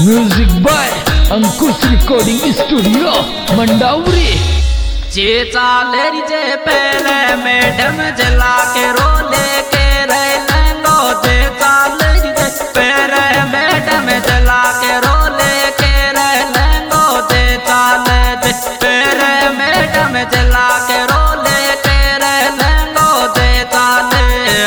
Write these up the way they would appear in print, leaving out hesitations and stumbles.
Music by Ankush recording studio Mandawari. जे चाले जे पहले मैडम जला के रोले के रह लेंगो। जे चाले जे पहले मैडम जला के रोले के रह लेंगो। जे चाले जे पहले मैडम जला के रोले के रह लेंगो। जे चाले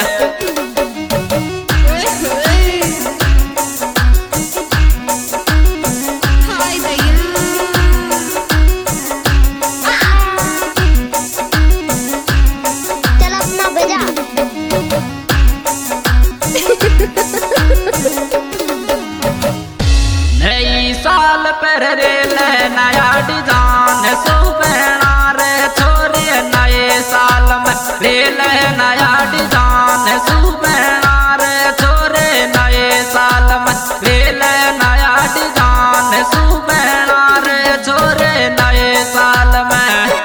नई साल पर रे नया डिजाइन सुबहना रे छोरी। नए साल में रे नया डिजाइन सुबहना रे छोरे। नए साल में रे नया डिजाइन सुबहना रे छोरे। नए साल में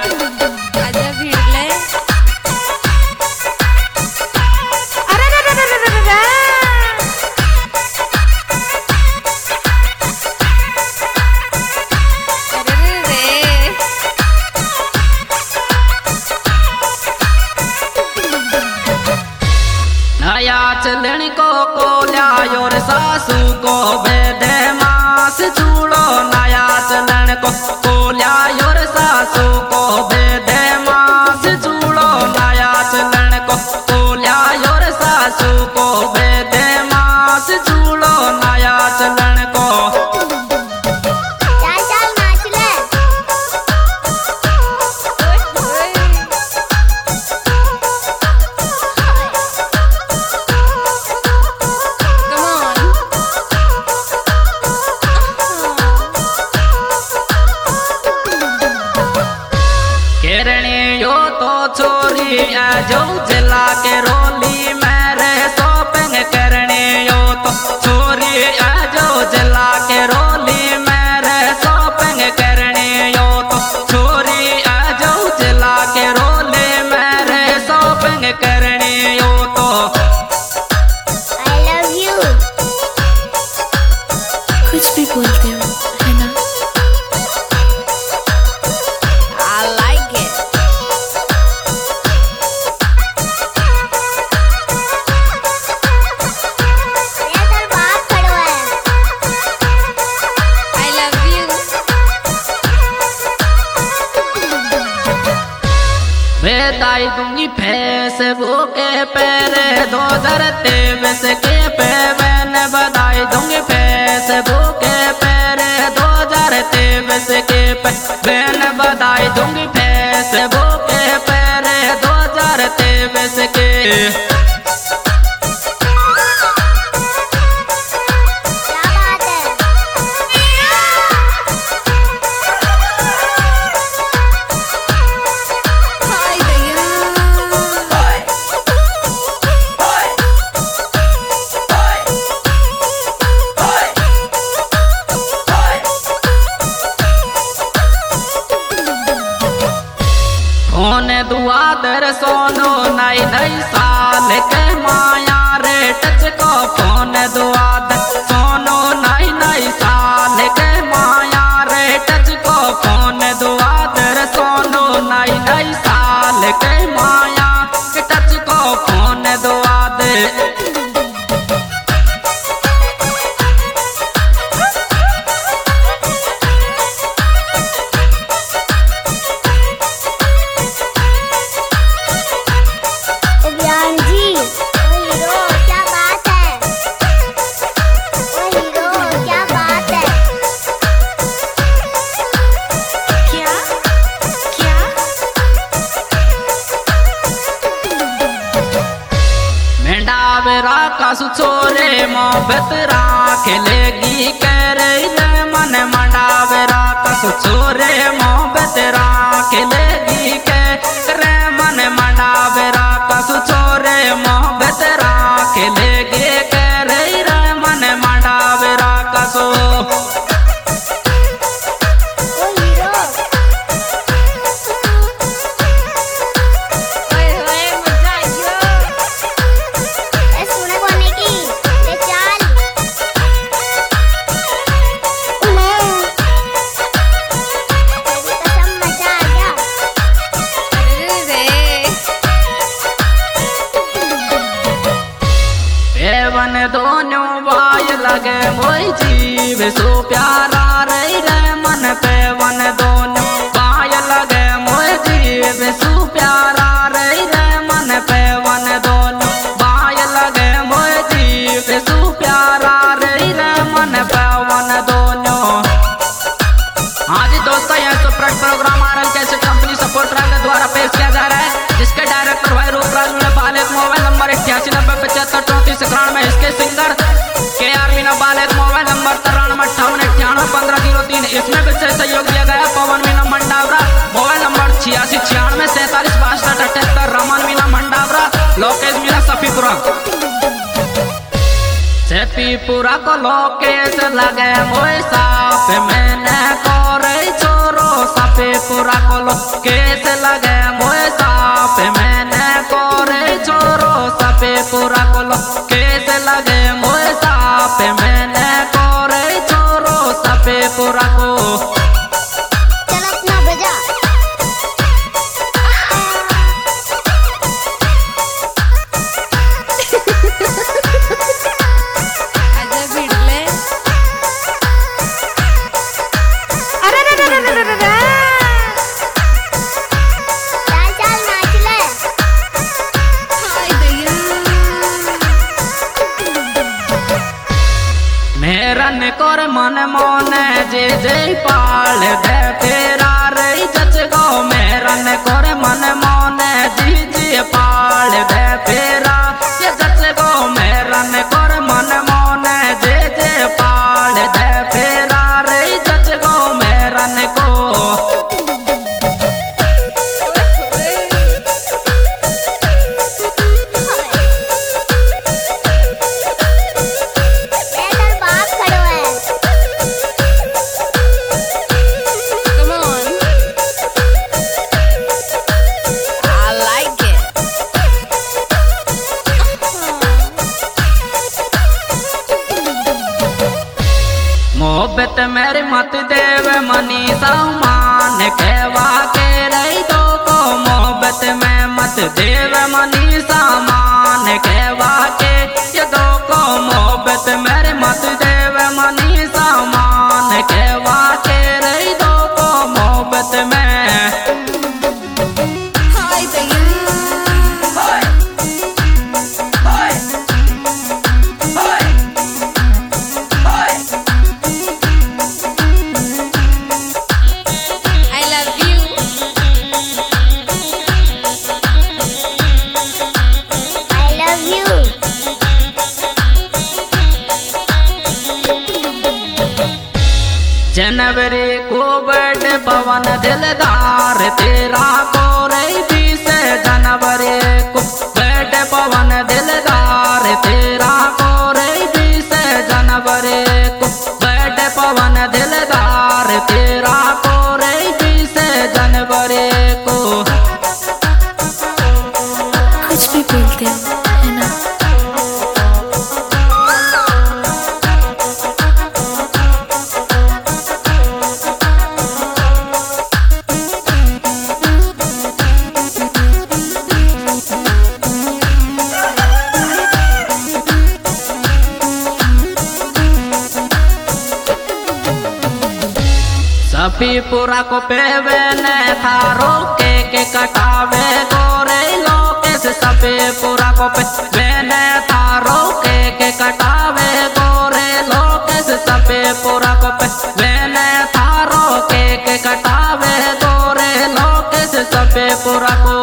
नया चलन को ल्यायो रे सासू को बेदे मास चूड़ो। नया चलन को ल्यायो रे सासू को बेदे मास चूड़ो। नया चलन को ल्यायो रे सासू को बेदे मास चूड़ो। नया चलन को छोरी जो जला के रोली मेरे शॉपिंग करने यो तो छोरी जो जला के रोली मेरे शॉपिंग करने यो तो छोरी जो जला के रोली मेरे शॉपिंग करने यो तो I love you। कुछ भी बोलते हो है ना। I like it। बताई दूंगी फेसबुक पे रे 2023 के पे मैंने बताई दूंगी फेसबुक पे रे 2023 के पे मैंने बताई दूंगी फेसबुक पे रे 2023 के। दुआ दर सोनो नई नई साल के माया रे टच को फोन दुआ दर सोनो नई नई साल के माया रे टच को फोन दुआ दर सोनो नई नई साल के माया टच को फोन दुआ दे। कासु छोरे मोहब्बत राख लेगी कर मन मंडावेरा। कासु छोरे मोहब्बत राख लेगी कर मन मंडावेरा। कासु छोरे मोहब्बत राख लेगी कर मन मंडावेरा। कासु सुने कोने की जीव सो प्यारा रही रे मन पे वन दोनों पाय लगे मोए जीव सो प्यारा रही रे मन पे वन दोनों पाय लगे मोए जीव सो प्यारा रही रे मन पे वन दोनों। हाँ जी दोस्तों, यह सुप्रट programme RL cassette company support के द्वारा पेश किया जा रहा है, जिसके डायरेक्टर भाई रूपराज बालेक। मोबाइल नंबर 8890753493 में इसके singer KR Meena Balek. Mobile number 9358981503। इसमें विशेष सहयोग दिया गया पवन मीना मंडावरा। Mobile number 8646466278। रमन मीना मंडावरा, लोकेश मीना सफीपुरा। सफीपुरा को लोकेश लगे मोए साफ मैंने कोरे छोरो। सफीपुरा को लोकेश लगे मोए साफ मैंने कोरे छोरो। सफीपुरा को लोकेश लगे मोए साफ मैंने कोरे छोरो। सफीपुरा को चल अपना बजा। मेरन कोर मन मोने जे जे पाल दे तेरा रही जच गो। मेरन कोर मन मोने जी जी पाल दे तेरा ये जच गो। मेरन कोर मन मोने जे जे पाल दे तेरा रही जच गो। मेरन को मोहब्बत मेरी मत देव मनीषा मान कहवा के रही दो को। मोहब्बत में मत देव मनीषा मान कहवा के ये दो को। मोहब्बत मेरी मत देव मनीषा मान कहवा के रही दो को। मोहब्बत में जनवरी को बड़ पवन दिलदार तेरा को रही 20 जनवरी को बड़ पवन दिलदार तेरा को रही 20 जनवरी को बड़ पवन दिलदार तेरा को रही 20 जनवरी को। कुछ भी बोलते हो है ना। सफीपुरा को पेवे ने थारो के कटावे गोरे लोकेश। सफीपुरा को पेवे ने थारो के कटावे गोरे लोकेश। सफीपुरा को पेवे ने थारो के कटावे गोरे लोकेश। सफीपुरा को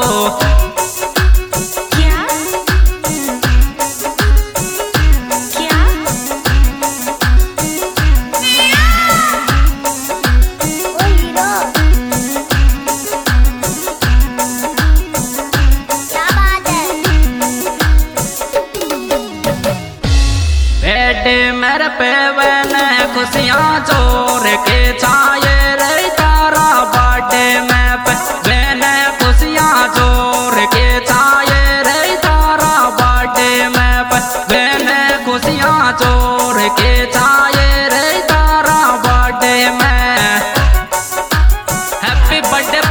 मेरे पेवन खुशियाँ चोर के छाए रे तारा बर्थडे में पेवन खुशियाँ चोर के छाए रे तारा बर्थडे में पेवन खुशियाँ चोर के छाए रे तारा बर्थडे में। Happy birthday